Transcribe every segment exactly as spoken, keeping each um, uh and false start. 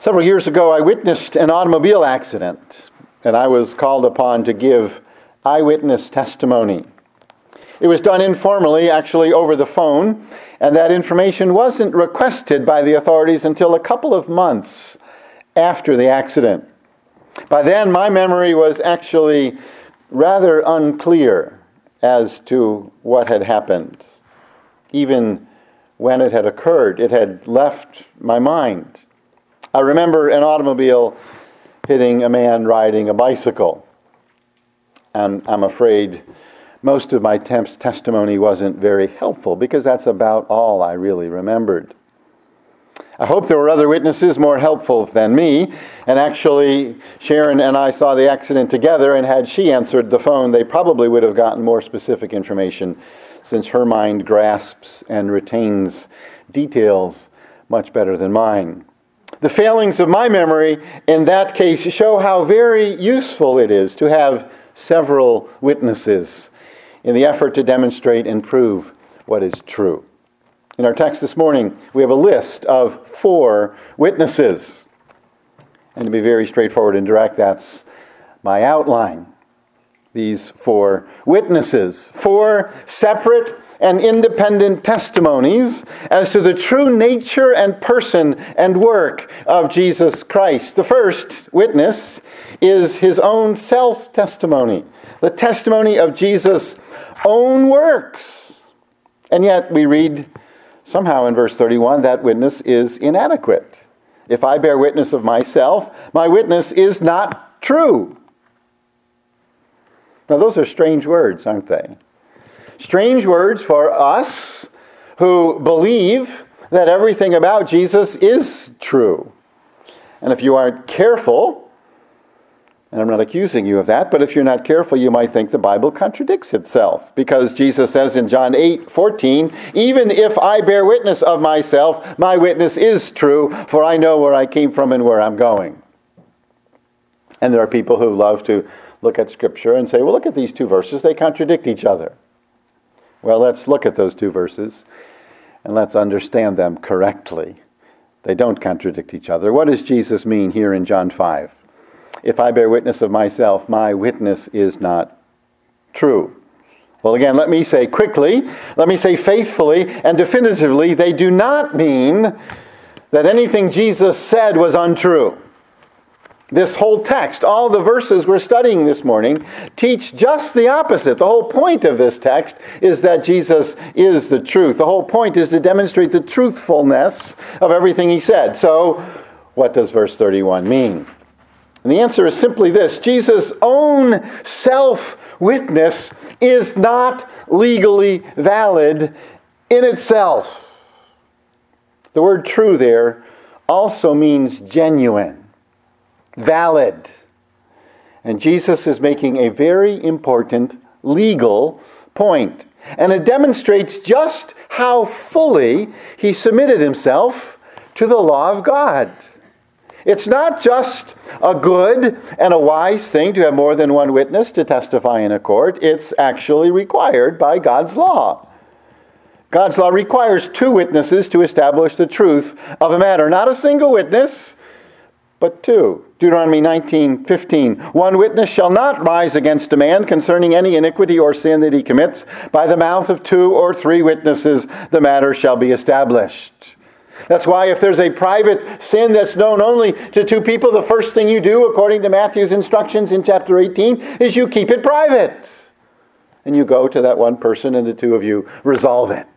Several years ago, I witnessed an automobile accident, and I was called upon to give eyewitness testimony. It was done informally, actually over the phone, and that information wasn't requested by the authorities until a couple of months after the accident. By then, my memory was actually rather unclear as to what had happened. Even when it had occurred, it had left my mind. I remember an automobile hitting a man riding a bicycle. And I'm afraid most of my temp's testimony wasn't very helpful because that's about all I really remembered. I hope there were other witnesses more helpful than me. And actually, Sharon and I saw the accident together, and had she answered the phone, they probably would have gotten more specific information, since her mind grasps and retains details much better than mine. The failings of my memory in that case show how very useful it is to have several witnesses in the effort to demonstrate and prove what is true. In our text this morning, we have a list of four witnesses. And to be very straightforward and direct, that's my outline. These four witnesses, four separate and independent testimonies as to the true nature and person and work of Jesus Christ. The first witness is his own self-testimony, the testimony of Jesus' own works. And yet we read somehow in verse thirty-one that witness is inadequate. If I bear witness of myself, my witness is not true. Now, those are strange words, aren't they? Strange words for us who believe that everything about Jesus is true. And if you aren't careful, and I'm not accusing you of that, but if you're not careful, you might think the Bible contradicts itself. Because Jesus says in John eight fourteen, even if I bear witness of myself, my witness is true, for I know where I came from and where I'm going. And there are people who love to look at Scripture and say, well, look at these two verses. They contradict each other. Well, let's look at those two verses and let's understand them correctly. They don't contradict each other. What does Jesus mean here in John five? If I bear witness of myself, my witness is not true. Well, again, let me say quickly, let me say faithfully and definitively, they do not mean that anything Jesus said was untrue. This whole text, all the verses we're studying this morning, teach just the opposite. The whole point of this text is that Jesus is the truth. The whole point is to demonstrate the truthfulness of everything he said. So, what does verse thirty-one mean? And the answer is simply this: Jesus' own self-witness is not legally valid in itself. The word true there also means genuine. Valid. And Jesus is making a very important legal point. And it demonstrates just how fully he submitted himself to the law of God. It's not just a good and a wise thing to have more than one witness to testify in a court. It's actually required by God's law. God's law requires two witnesses to establish the truth of a matter. Not a single witness, but two. Deuteronomy nineteen fifteen. One witness shall not rise against a man concerning any iniquity or sin that he commits. By the mouth of two or three witnesses the matter shall be established. That's why if there's a private sin that's known only to two people, the first thing you do, according to Matthew's instructions in chapter eighteen, is you keep it private. And you go to that one person and the two of you resolve it.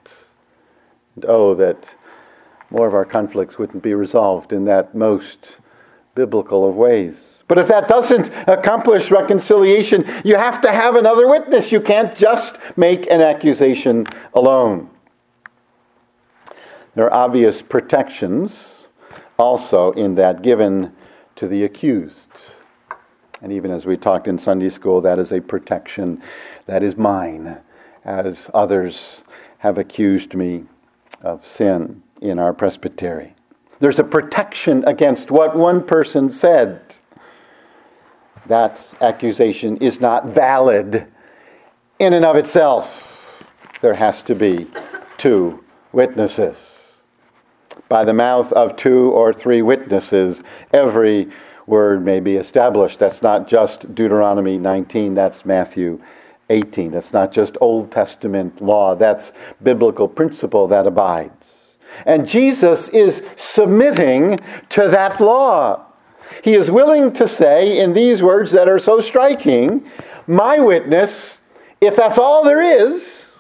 And oh, that more of our conflicts wouldn't be resolved in that most biblical of ways. But if that doesn't accomplish reconciliation, you have to have another witness. You can't just make an accusation alone. There are obvious protections also in that given to the accused. And even as we talked in Sunday school, that is a protection that is mine, as others have accused me of sin in our presbytery. There's a protection against what one person said. That accusation is not valid in and of itself. There has to be two witnesses. By the mouth of two or three witnesses, every word may be established. That's not just Deuteronomy nineteen, that's Matthew eighteen. That's not just Old Testament law, that's biblical principle that abides. And Jesus is submitting to that law. He is willing to say in these words that are so striking, my witness, if that's all there is,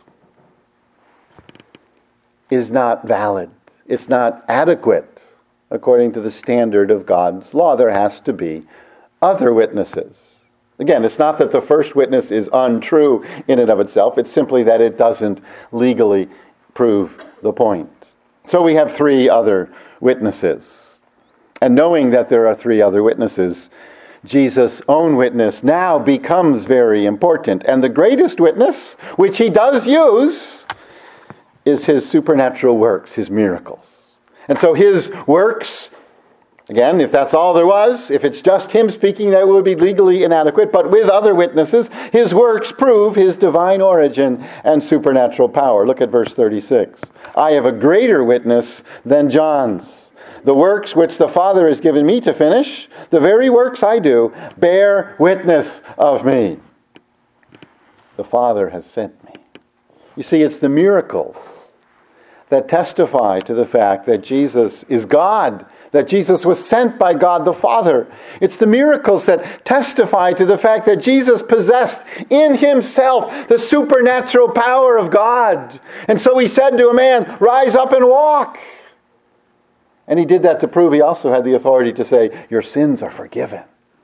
is not valid. It's not adequate according to the standard of God's law. There has to be other witnesses. Again, it's not that the first witness is untrue in and of itself. It's simply that it doesn't legally prove the point. So we have three other witnesses. And knowing that there are three other witnesses, Jesus' own witness now becomes very important. And the greatest witness, which he does use, is his supernatural works, his miracles. And so his works, again, if that's all there was, if it's just him speaking, that would be legally inadequate. But with other witnesses, his works prove his divine origin and supernatural power. Look at verse thirty-six. I have a greater witness than John's. The works which the Father has given me to finish, the very works I do, bear witness of me. The Father has sent me. You see, it's the miracles that testify to the fact that Jesus is God, that Jesus was sent by God the Father. It's the miracles that testify to the fact that Jesus possessed in himself the supernatural power of God. And so he said to a man, rise up and walk. And he did that to prove he also had the authority to say, your sins are forgiven.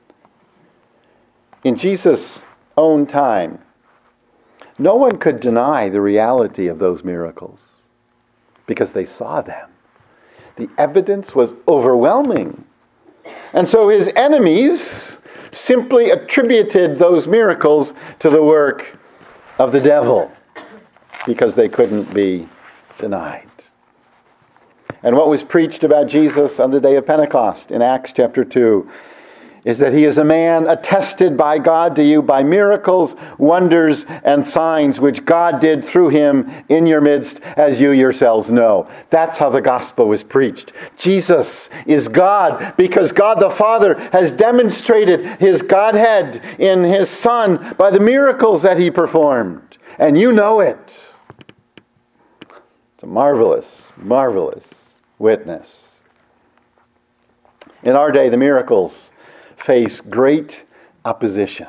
In Jesus' own time, no one could deny the reality of those miracles because they saw them. The evidence was overwhelming. And so his enemies simply attributed those miracles to the work of the devil because they couldn't be denied. And what was preached about Jesus on the day of Pentecost in Acts chapter two is that he is a man attested by God to you by miracles, wonders, and signs which God did through him in your midst, as you yourselves know. That's how the gospel was preached. Jesus is God because God the Father has demonstrated his Godhead in his Son by the miracles that he performed. And you know it. It's a marvelous, marvelous witness. In our day, the miracles face great opposition.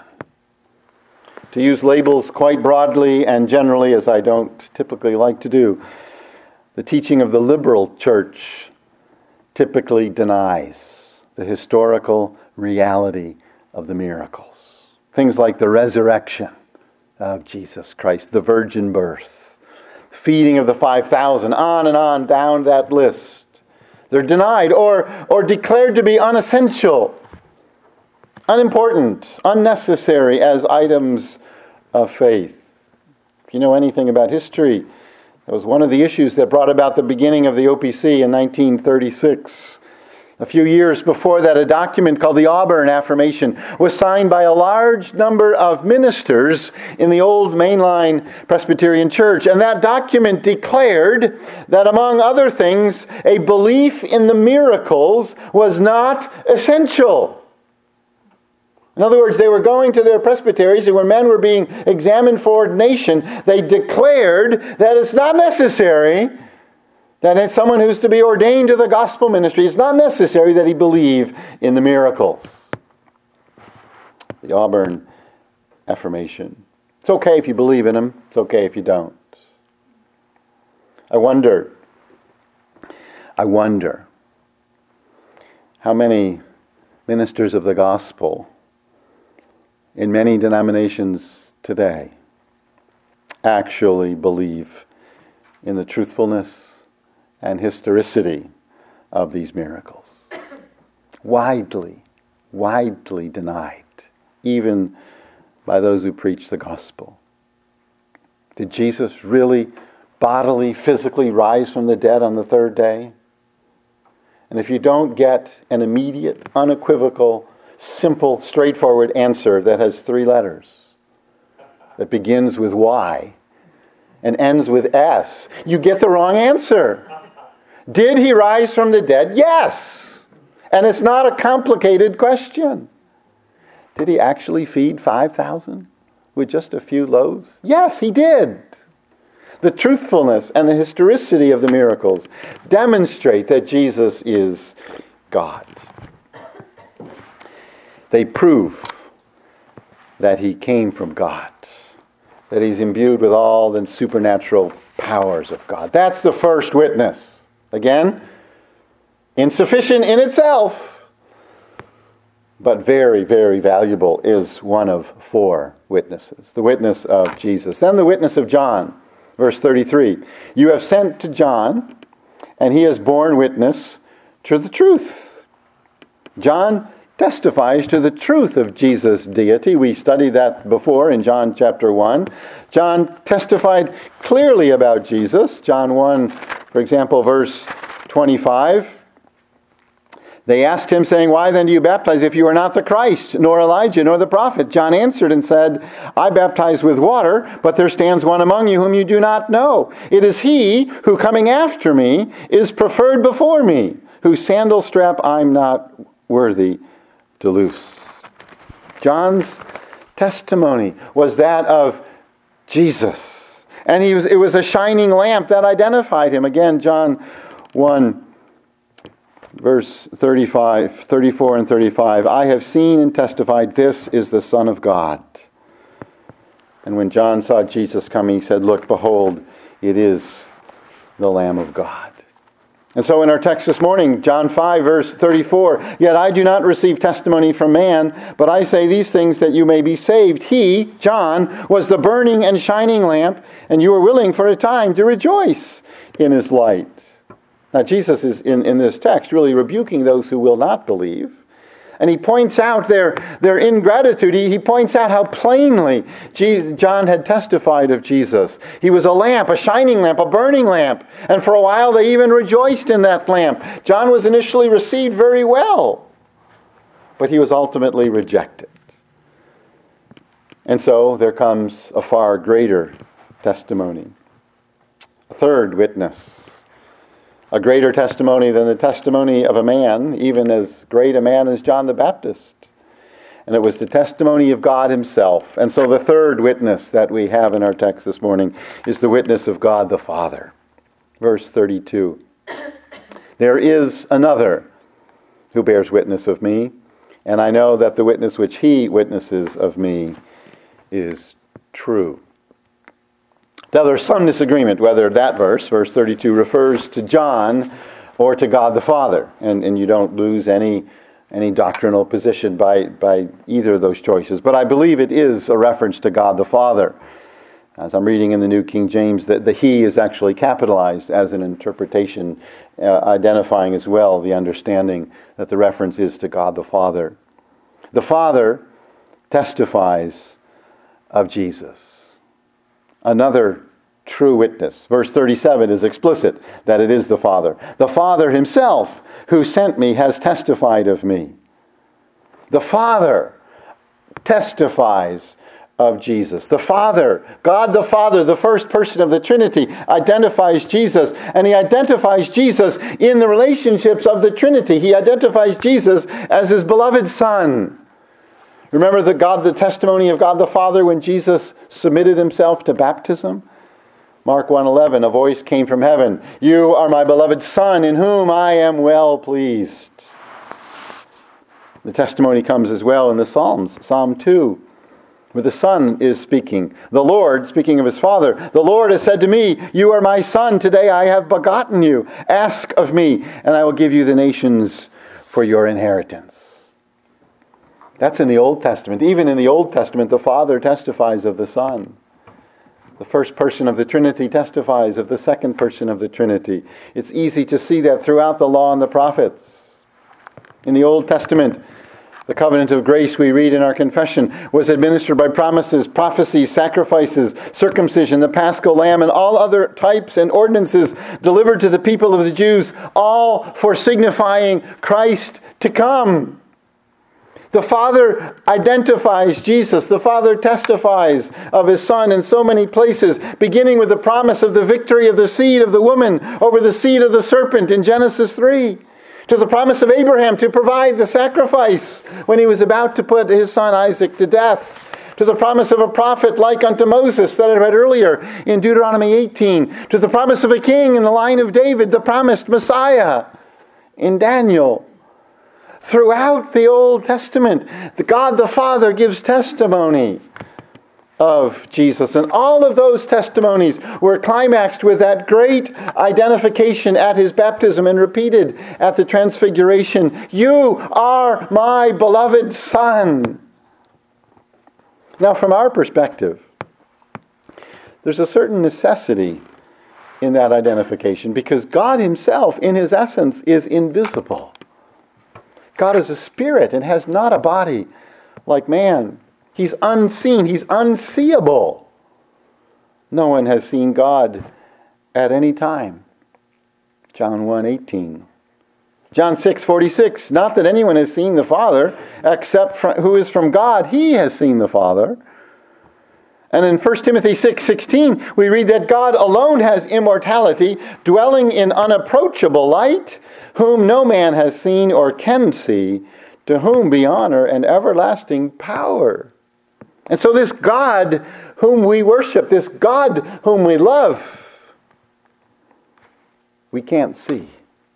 To use labels quite broadly and generally, as I don't typically like to do, the teaching of the liberal church typically denies the historical reality of the miracles. Things like the resurrection of Jesus Christ, the virgin birth, feeding of the five thousand, on and on down that list. They're denied or, or declared to be unessential, unimportant, unnecessary as items of faith. If you know anything about history, that was one of the issues that brought about the beginning of the O P C in nineteen thirty-six. A few years before that, a document called the Auburn Affirmation was signed by a large number of ministers in the old mainline Presbyterian Church. And that document declared that, among other things, a belief in the miracles was not essential. In other words, they were going to their presbyteries, and when men were being examined for ordination, they declared that it's not necessary that it's someone who's to be ordained to the gospel ministry, it's not necessary that he believe in the miracles. The Auburn Affirmation. It's okay if you believe in them. It's okay if you don't. I wonder, I wonder how many ministers of the gospel in many denominations today actually believe in the truthfulness and historicity of these miracles. Widely, widely denied, even by those who preach the gospel. Did Jesus really bodily, physically rise from the dead on the third day? And if you don't get an immediate, unequivocal, simple, straightforward answer that has three letters, that begins with Y and ends with S, you get the wrong answer. Did he rise from the dead? Yes. And it's not a complicated question. Did he actually feed five thousand with just a few loaves? Yes, he did. The truthfulness and the historicity of the miracles demonstrate that Jesus is God. They prove that he came from God, that he's imbued with all the supernatural powers of God. That's the first witness. Again, insufficient in itself, but very, very valuable, is one of four witnesses. The witness of Jesus. Then the witness of John, verse thirty-three. You have sent to John, and he has borne witness to the truth. John testifies to the truth of Jesus' deity. We studied that before in John chapter one. John testified clearly about Jesus. John one, for example, verse twenty-five. They asked him, saying, Why then do you baptize if you are not the Christ, nor Elijah, nor the prophet? John answered and said, I baptize with water, but there stands one among you whom you do not know. It is he who, coming after me, is preferred before me, whose sandal strap I'm not worthy to loose. John's testimony was that of Jesus. And he was, it was a shining lamp that identified him. Again, John one, verse thirty-five, thirty-four and thirty-five. I have seen and testified, this is the Son of God. And when John saw Jesus coming, he said, Look, behold, it is the Lamb of God. And so in our text this morning, John five, verse thirty-four, Yet I do not receive testimony from man, but I say these things that you may be saved. He, John, was the burning and shining lamp, and you were willing for a time to rejoice in his light. Now Jesus is, in, in this text, really rebuking those who will not believe. And he points out their, their ingratitude. He, he points out how plainly Jesus, John had testified of Jesus. He was a lamp, a shining lamp, a burning lamp. And for a while they even rejoiced in that lamp. John was initially received very well, but he was ultimately rejected. And so there comes a far greater testimony. A third witness. A greater testimony than the testimony of a man, even as great a man as John the Baptist. And it was the testimony of God himself. And so the third witness that we have in our text this morning is the witness of God the Father. Verse thirty-two. There is another who bears witness of me, and I know that the witness which he witnesses of me is true. Now, there's some disagreement whether that verse, verse thirty-two, refers to John or to God the Father. And, and you don't lose any, any doctrinal position by, by either of those choices. But I believe it is a reference to God the Father. As I'm reading in the New King James, that the he is actually capitalized as an interpretation, uh, identifying as well the understanding that the reference is to God the Father. The Father testifies of Jesus. Another true witness. Verse thirty-seven is explicit that it is the Father. The Father himself who sent me has testified of me. The Father testifies of Jesus. The Father, God the Father, the first person of the Trinity, identifies Jesus. And he identifies Jesus in the relationships of the Trinity. He identifies Jesus as his beloved Son. Remember the God, the testimony of God the Father when Jesus submitted himself to baptism? Mark one eleven, a voice came from heaven. You are my beloved Son, in whom I am well pleased. The testimony comes as well in the Psalms. Psalm two, where the Son is speaking. The Lord, speaking of his Father, the Lord has said to me, you are my Son, today I have begotten you. Ask of me, and I will give you the nations for your inheritance. That's in the Old Testament. Even in the Old Testament, the Father testifies of the Son. The first person of the Trinity testifies of the second person of the Trinity. It's easy to see that throughout the law and the prophets. In the Old Testament, the covenant of grace we read in our confession was administered by promises, prophecies, sacrifices, circumcision, the Paschal lamb, and all other types and ordinances delivered to the people of the Jews, all for signifying Christ to come. The Father identifies Jesus. The Father testifies of his Son in so many places, beginning with the promise of the victory of the seed of the woman over the seed of the serpent in Genesis three, to the promise of Abraham to provide the sacrifice when he was about to put his son Isaac to death, to the promise of a prophet like unto Moses that I read earlier in Deuteronomy eighteen, to the promise of a king in the line of David, the promised Messiah in Daniel. Throughout the Old Testament, the God the Father gives testimony of Jesus. And all of those testimonies were climaxed with that great identification at his baptism and repeated at the Transfiguration. You are my beloved Son. Now, from our perspective, there's a certain necessity in that identification because God himself, in his essence, is invisible. God is a spirit and has not a body like man. He's unseen. He's unseeable. No one has seen God at any time. John one eighteen. John six forty-six. Not that anyone has seen the Father, except from, who is from God. He has seen the Father. And in First Timothy six sixteen, we read that God alone has immortality, dwelling in unapproachable light, whom no man has seen or can see, to whom be honor and everlasting power. And so this God whom we worship, this God whom we love, we can't see.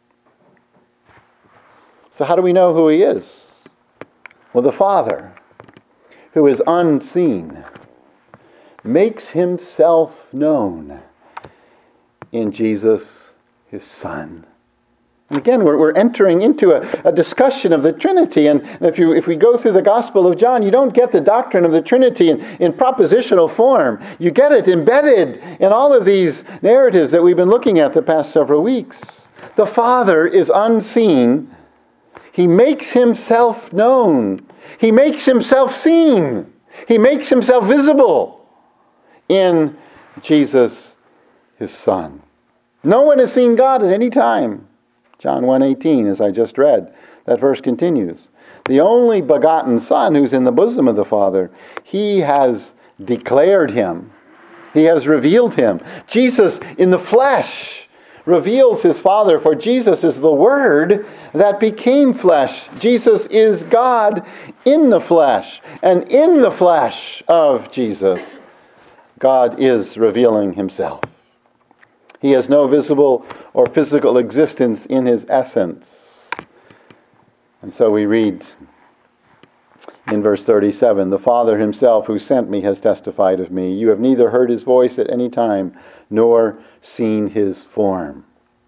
So how do we know who he is? Well, the Father, who is unseen, makes himself known in Jesus, his Son. And again, we're, we're entering into a, a discussion of the Trinity. And if you if we go through the Gospel of John, you don't get the doctrine of the Trinity in, in propositional form. You get it embedded in all of these narratives that we've been looking at the past several weeks. The Father is unseen. He makes himself known. He makes himself seen. He makes himself visible in Jesus, his Son. No one has seen God at any time. John one eighteen, as I just read, that verse continues. The only begotten Son who's in the bosom of the Father, he has declared him. He has revealed him. Jesus in the flesh reveals his Father, for Jesus is the Word that became flesh. Jesus is God in the flesh. And in the flesh of Jesus, God is revealing himself. He has no visible or physical existence in his essence. And so we read in verse thirty-seven, the Father himself who sent me has testified of me. You have neither heard his voice at any time, nor seen his form.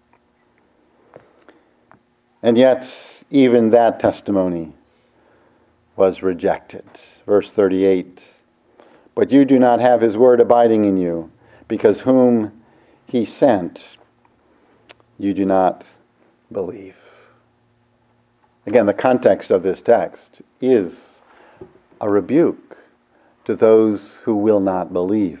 And yet, even that testimony was rejected. Verse thirty-eight, but you do not have his word abiding in you, because whom he sent, you do not believe. Again, the context of this text is a rebuke to those who will not believe.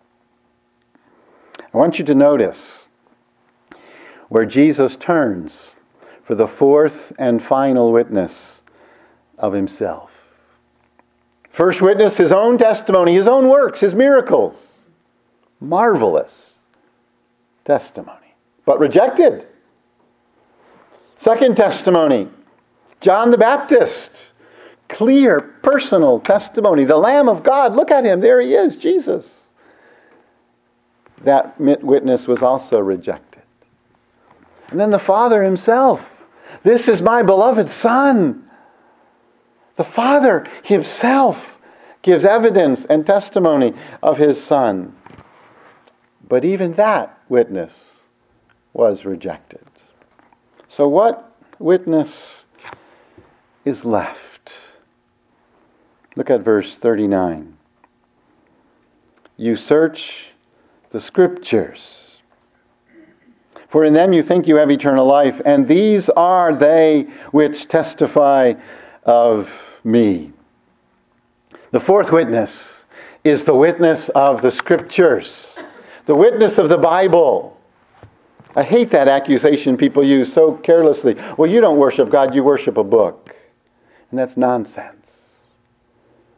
I want you to notice where Jesus turns for the fourth and final witness of himself. First witness, his own testimony, his own works, his miracles. Marvelous testimony, but rejected. Second testimony, John the Baptist. Clear, personal testimony. The Lamb of God, look at him, there he is, Jesus. That witness was also rejected. And then the Father himself. This is my beloved Son. The Father himself gives evidence and testimony of his Son. But even that witness was rejected. So what witness is left? Look at verse thirty-nine. You search the Scriptures, for in them you think you have eternal life, and these are they which testify of me. The fourth witness is the witness of the Scriptures. The witness of the Bible. I hate that accusation people use so carelessly. Well, you don't worship God, you worship a book. And that's nonsense.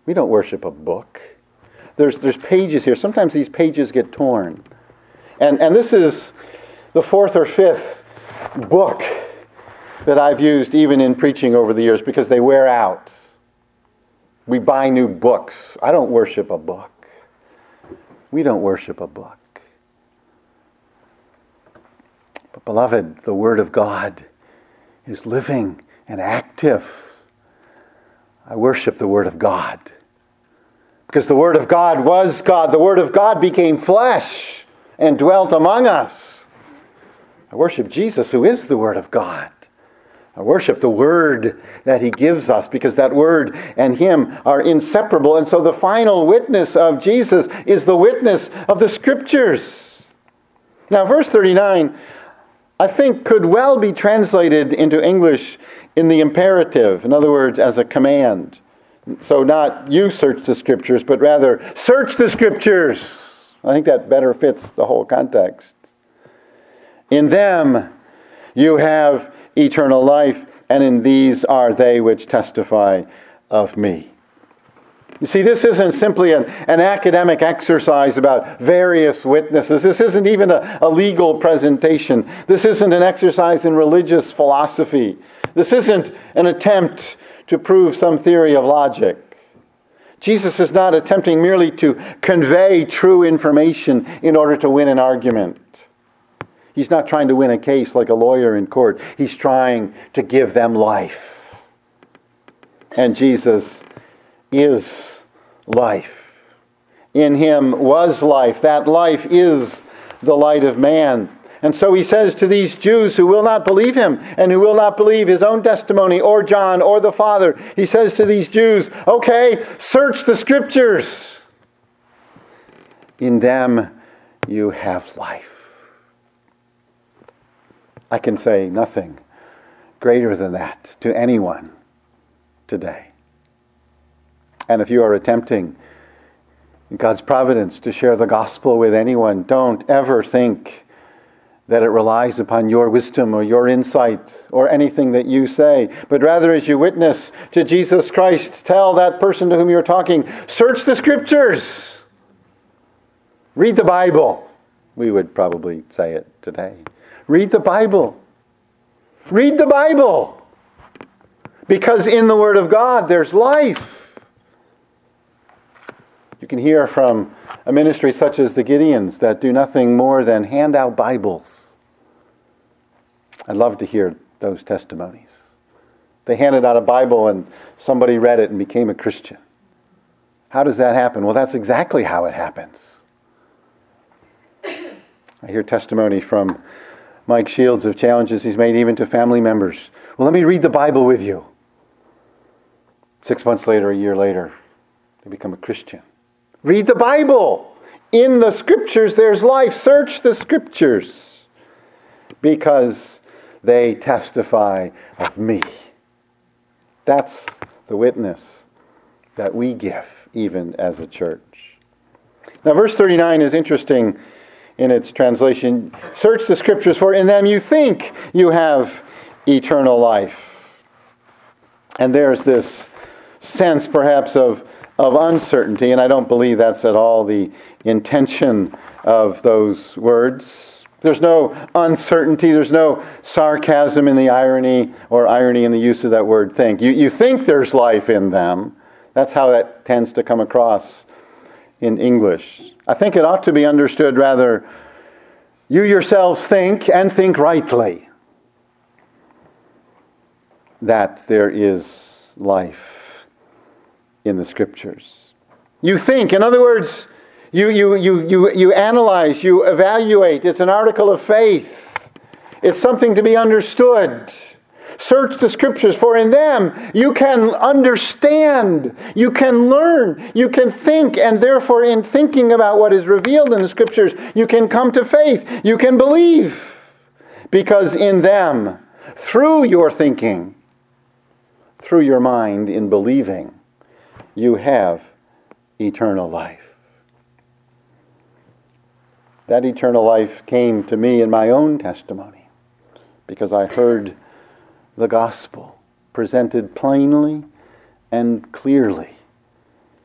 We don't worship a book. There's there's pages here. Sometimes these pages get torn. And and this is the fourth or fifth book that I've used even in preaching over the years because they wear out. We buy new books. I don't worship a book. We don't worship a book. But beloved, the Word of God is living and active. I worship the Word of God. Because the Word of God was God. The Word of God became flesh and dwelt among us. I worship Jesus, who is the Word of God. I worship the Word that He gives us, because that Word and Him are inseparable. And so the final witness of Jesus is the witness of the Scriptures. Now, verse thirty-nine, I think, could well be translated into English in the imperative. In other words, as a command. So not you search the Scriptures, but rather search the Scriptures. I think that better fits the whole context. In them you have eternal life, and in these are they which testify of me. You see, this isn't simply an, an academic exercise about various witnesses. This isn't even a, a legal presentation. This isn't an exercise in religious philosophy. This isn't an attempt to prove some theory of logic. Jesus is not attempting merely to convey true information in order to win an argument. He's not trying to win a case like a lawyer in court. He's trying to give them life. And Jesus is life. In Him was life. That life is the light of man. And so He says to these Jews who will not believe Him and who will not believe His own testimony or John or the Father, He says to these Jews, okay, search the Scriptures. In them you have life. I can say nothing greater than that to anyone today. And if you are attempting in God's providence to share the gospel with anyone, don't ever think that it relies upon your wisdom or your insight or anything that you say, but rather as you witness to Jesus Christ, tell that person to whom you're talking, search the Scriptures. Read the Bible. We would probably say it today. Read the Bible. Read the Bible. Because in the Word of God there's life. You can hear from a ministry such as the Gideons that do nothing more than hand out Bibles. I'd love to hear those testimonies. They handed out a Bible and somebody read it and became a Christian. How does that happen? Well, that's exactly how it happens. I hear testimony from Mike Shields of challenges he's made even to family members. Well, let me read the Bible with you. Six months later, a year later, they become a Christian. Read the Bible. In the Scriptures there's life. Search the Scriptures. Because they testify of me. That's the witness that we give, even as a church. Now, verse thirty-nine is interesting in its translation. Search the Scriptures, for in them you think you have eternal life. And there's this sense, perhaps, of, of uncertainty, and I don't believe that's at all the intention of those words. There's no uncertainty, there's no sarcasm in the irony, or irony in the use of that word think. You, you think there's life in them. That's how that tends to come across in English. I think it ought to be understood rather, you yourselves think, and think rightly, that there is life in the Scriptures. You think, in other words, you, you, you, you, you analyze, you evaluate. It's an article of faith. It's something to be understood. Search the Scriptures, for in them you can understand, you can learn, you can think, and therefore in thinking about what is revealed in the Scriptures, you can come to faith, you can believe. Because in them, through your thinking, through your mind in believing, you have eternal life. That eternal life came to me in my own testimony, because I heard the gospel presented plainly and clearly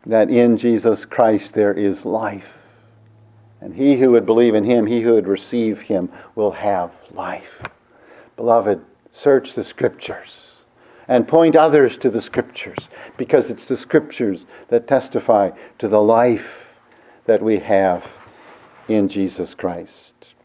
that in Jesus Christ there is life. And he who would believe in him, he who would receive him, will have life. Beloved, search the Scriptures and point others to the Scriptures, because it's the Scriptures that testify to the life that we have in Jesus Christ.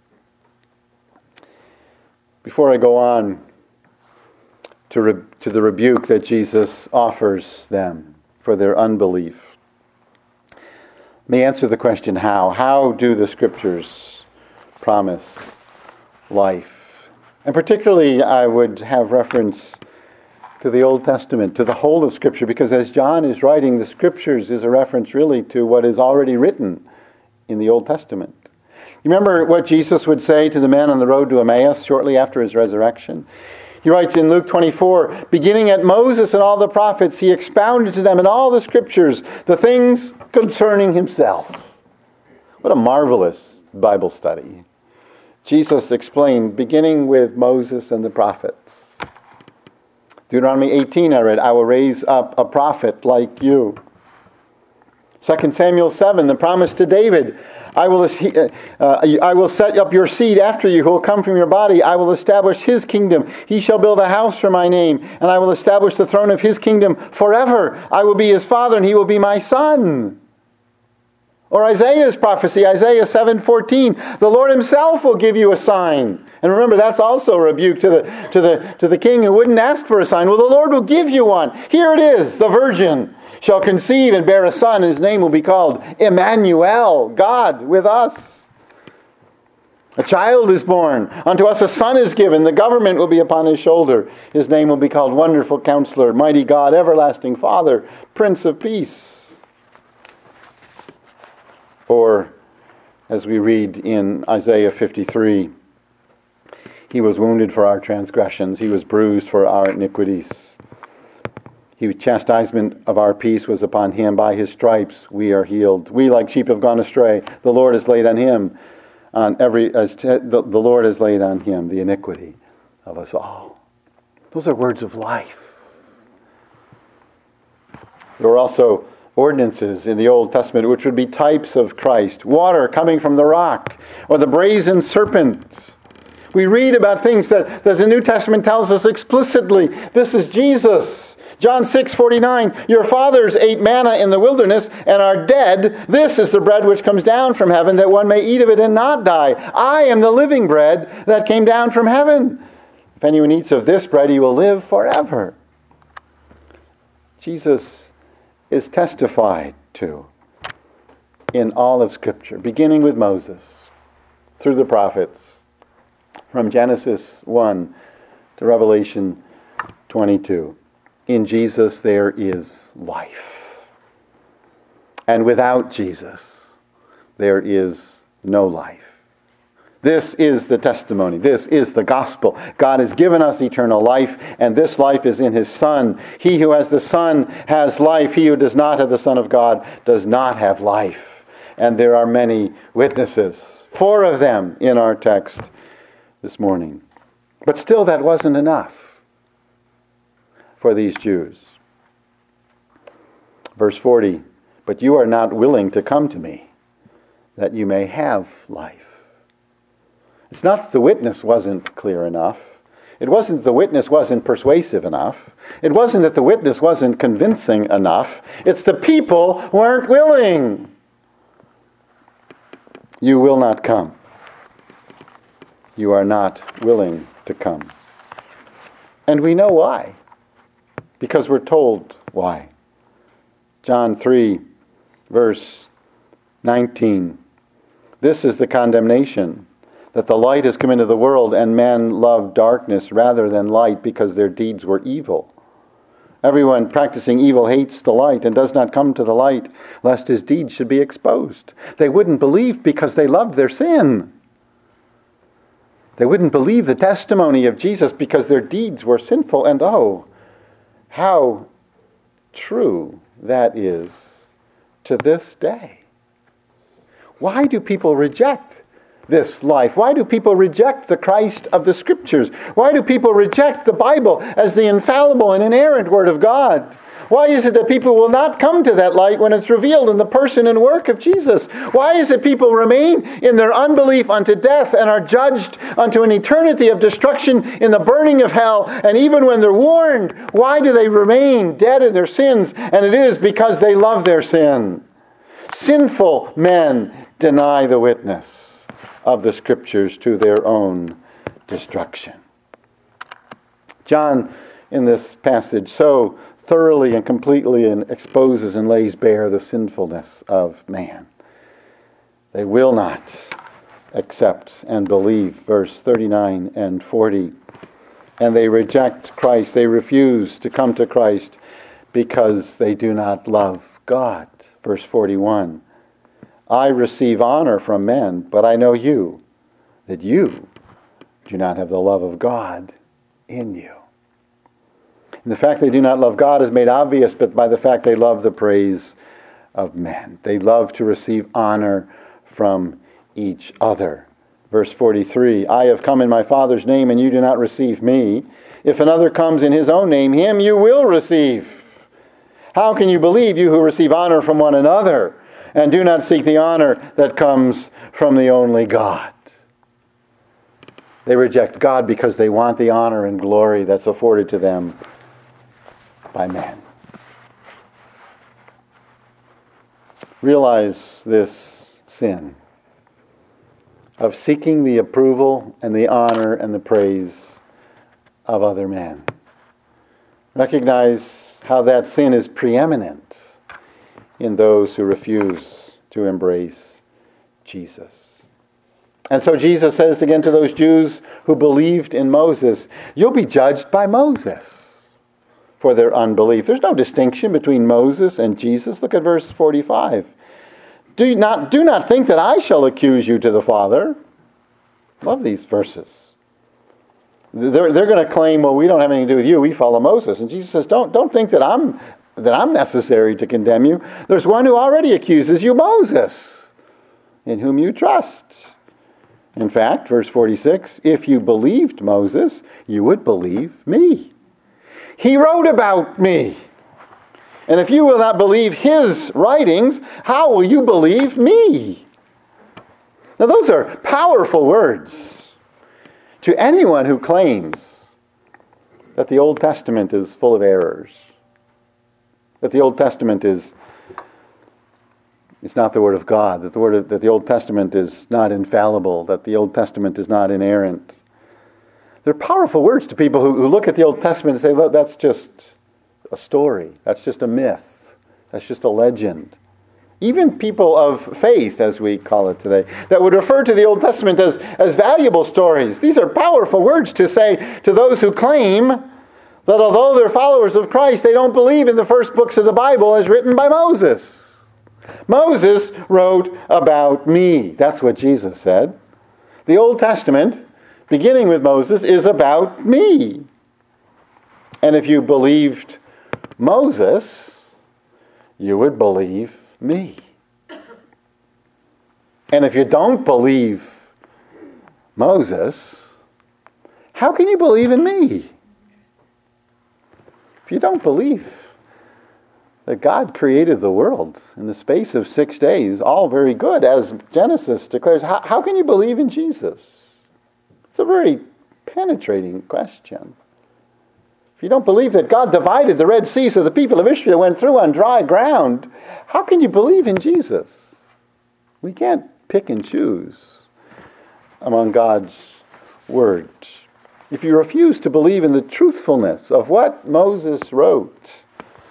Before I go on to, re- to the rebuke that Jesus offers them for their unbelief, let me answer the question, how? How do the Scriptures promise life? And particularly, I would have reference to the Old Testament, to the whole of Scripture, because as John is writing, the Scriptures is a reference really to what is already written in the Old Testament. You remember what Jesus would say to the men on the road to Emmaus shortly after his resurrection? He writes in Luke twenty-four, beginning at Moses and all the prophets, he expounded to them in all the Scriptures the things concerning himself. What a marvelous Bible study. Jesus explained, beginning with Moses and the prophets. Deuteronomy eighteen, I read, I will raise up a prophet like you. Second Samuel seven, the promise to David, I will, uh, I will set up your seed after you who will come from your body. I will establish his kingdom. He shall build a house for my name, and I will establish the throne of his kingdom forever. I will be his father, and he will be my son. Or Isaiah's prophecy, Isaiah seven fourteen, the Lord himself will give you a sign. And remember, that's also a rebuke to the, to the, to the king who wouldn't ask for a sign. Well, the Lord will give you one. Here it is, the virgin shall conceive and bear a son, and his name will be called Emmanuel, God with us. A child is born. Unto us a son is given. The government will be upon his shoulder. His name will be called Wonderful Counselor, Mighty God, Everlasting Father, Prince of Peace. Or, as we read in Isaiah fifty-three, he was wounded for our transgressions. He was bruised for our iniquities. The chastisement of our peace was upon him. By his stripes we are healed. We like sheep have gone astray. The Lord has laid on him, on every as the, the Lord has laid on him the iniquity of us all. Those are words of life. There were also ordinances in the Old Testament which would be types of Christ. Water coming from the rock, or the brazen serpent. We read about things that, that the New Testament tells us explicitly. This is Jesus. John six forty-nine, your fathers ate manna in the wilderness and are dead. This is the bread which comes down from heaven, that one may eat of it and not die. I am the living bread that came down from heaven. If anyone eats of this bread, he will live forever. Jesus is testified to in all of Scripture, beginning with Moses, through the prophets, from Genesis one to Revelation twenty-two. In Jesus there is life. And without Jesus, there is no life. This is the testimony. This is the gospel. God has given us eternal life, and this life is in his Son. He who has the Son has life. He who does not have the Son of God does not have life. And there are many witnesses, four of them in our text this morning. But still, that wasn't enough for these Jews. Verse forty, but you are not willing to come to me, that you may have life. It's not that the witness wasn't clear enough. It wasn't that the witness wasn't persuasive enough. It wasn't that the witness wasn't convincing enough. It's the people weren't willing. You will not come. You are not willing to come. And we know why. Because we're told why. John three, verse nineteen. This is the condemnation, that the light has come into the world, and men love darkness rather than light, because their deeds were evil. Everyone practicing evil hates the light and does not come to the light, lest his deeds should be exposed. They wouldn't believe because they loved their sin. They wouldn't believe the testimony of Jesus because their deeds were sinful. And oh, how true that is to this day. Why do people reject this life? Why do people reject the Christ of the Scriptures? Why do people reject the Bible as the infallible and inerrant Word of God? Why is it that people will not come to that light when it's revealed in the person and work of Jesus? Why is it people remain in their unbelief unto death and are judged unto an eternity of destruction in the burning of hell? And even when they're warned, why do they remain dead in their sins? And it is because they love their sin. Sinful men deny the witness of the Scriptures to their own destruction. John, in this passage, so thoroughly and completely exposes and lays bare the sinfulness of man. They will not accept and believe, verse thirty-nine and forty. And they reject Christ. They refuse to come to Christ because they do not love God. Verse forty-one. I receive honor from men, but I know you, that you do not have the love of God in you. And the fact they do not love God is made obvious but by the fact they love the praise of men. They love to receive honor from each other. Verse forty-three, I have come in my Father's name, and you do not receive me. If another comes in his own name, him you will receive. How can you believe, you who receive honor from one another, and do not seek the honor that comes from the only God? They reject God because they want the honor and glory that's afforded to them by man. Realize this sin of seeking the approval and the honor and the praise of other men. Recognize how that sin is preeminent in those who refuse to embrace Jesus. And so Jesus says again to those Jews who believed in Moses, you'll be judged by Moses for their unbelief. There's no distinction between Moses and Jesus. Look at verse forty-five. Do not, do not think that I shall accuse you to the Father. Love these verses. They're, they're going to claim, well, we don't have anything to do with you. We follow Moses. And Jesus says, don't, don't think that I'm, that I'm necessary to condemn you. There's one who already accuses you, Moses, in whom you trust. In fact, verse forty-six, if you believed Moses, you would believe me. He wrote about me. And if you will not believe his writings, how will you believe me? Now those are powerful words to anyone who claims that the Old Testament is full of errors. That the Old Testament is it's not the Word of God. That the Word of, that the Old Testament is not infallible. That the Old Testament is not inerrant. They're powerful words to people who, who look at the Old Testament and say, look, that's just a story. That's just a myth. That's just a legend. Even people of faith, as we call it today, that would refer to the Old Testament as, as valuable stories. These are powerful words to say to those who claim that although they're followers of Christ, they don't believe in the first books of the Bible as written by Moses. Moses wrote about me. That's what Jesus said. The Old Testament, beginning with Moses, is about me. And if you believed Moses, you would believe me. And if you don't believe Moses, how can you believe in me? If you don't believe that God created the world in the space of six days, all very good, as Genesis declares, how, how can you believe in Jesus? It's a very penetrating question. If you don't believe that God divided the Red Sea so the people of Israel went through on dry ground, how can you believe in Jesus? We can't pick and choose among God's word. If you refuse to believe in the truthfulness of what Moses wrote,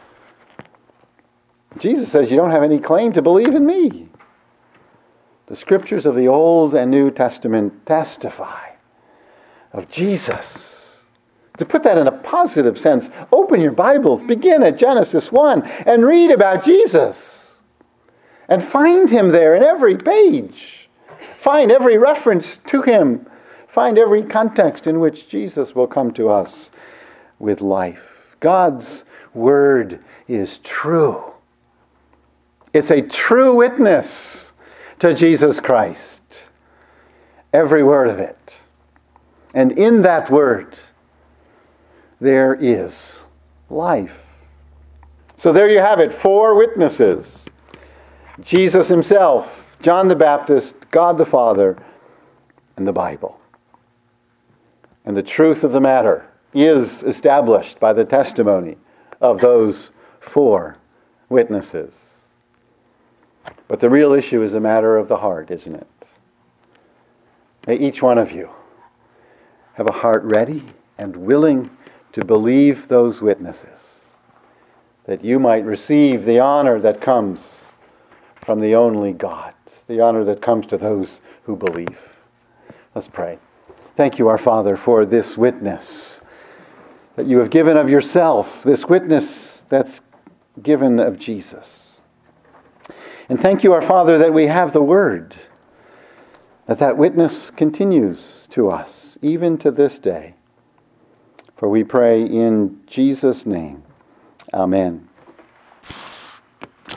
Jesus says you don't have any claim to believe in me. The scriptures of the Old and New Testament testify of Jesus. To put that in a positive sense, open your Bibles, begin at Genesis one, and read about Jesus. And find him there in every page. Find every reference to him. Find every context in which Jesus will come to us with life. God's word is true. It's a true witness to Jesus Christ. Every word of it. And in that word, there is life. So there you have it, four witnesses. Jesus himself, John the Baptist, God the Father, and the Bible. And the truth of the matter is established by the testimony of those four witnesses. But the real issue is a matter of the heart, isn't it? May each one of you have a heart ready and willing to believe those witnesses, that you might receive the honor that comes from the only God, the honor that comes to those who believe. Let's pray. Thank you, our Father, for this witness that you have given of yourself, this witness that's given of Jesus. And thank you, our Father, that we have the Word, that that witness continues to us, even to this day. For we pray in Jesus' name. Amen.